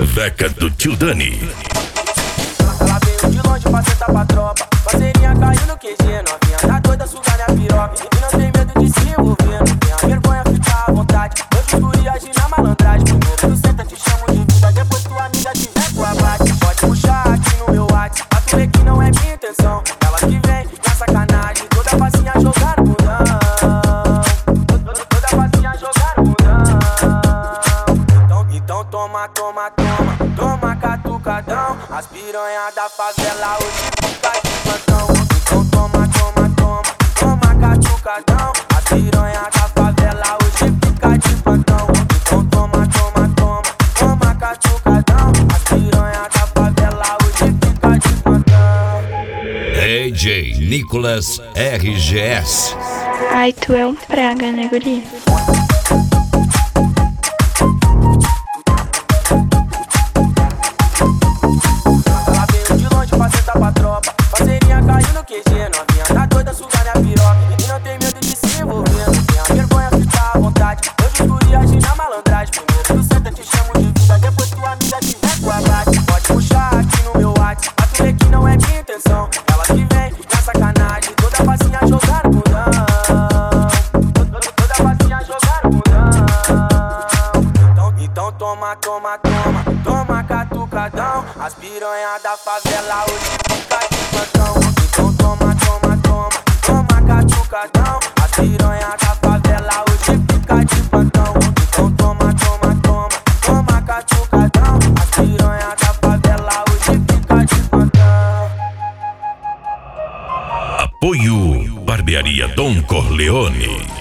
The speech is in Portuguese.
Veca do Tio Dani. Ela veio de longe pra sentar pra tropa. Parceirinha caiu no QG, novinha tá doida, sugar minha piroca. E não tem medo de se envolver, não tem a vergonha, fica à vontade. Hoje escuri agir na malandragem. Primeiro tu senta, te chamo de vida, depois tua amiga te vem com a bate. Pode puxar aqui no meu WhatsApp, pra tu ver que não é minha intenção. Ela que vem na sacanagem, toda facinha jogar no mundão. Toda facinha jogar no mundão. Então toma, toma, toma, toma catucadão. As piranha da favela hoje fica de plantão. Então toma, toma, toma, toma catucadão. As piranha da favela hoje fica de plantão. Então toma, toma, toma, toma catucadão. As piranha da favela hoje fica de plantão. DJ Nicolas RGS. Ai, tu é um praga, né, guri? Ela veio de longe pra sentar pra tropa. Parceirinha caiu no QG, novinha tá doida, sugar minha piroca. E não tem medo de se envolver, não tem a vergonha, fica à vontade. Hoje escuri agir na malandragem. Primeiro tu senta, te chamo de vida, depois tua amiga te vem com a bate. Pode puxar aqui no meu WhatsApp, pra tu ver que não é minha intenção. Ela que vem na sacanagem, toda facinha jogar no mundão. Toda facinha jogar no mundão. Então toma, toma, toma, toma catucadão. As piranha da favela hoje fica de plantão. Então toma, toma, toma, toma catucadão. As piranha da favela hoje fica de plantão. Então toma, toma, toma, toma catucadão. As piranha da favela hoje fica de plantão. Apoio Barbearia Dom Corleone.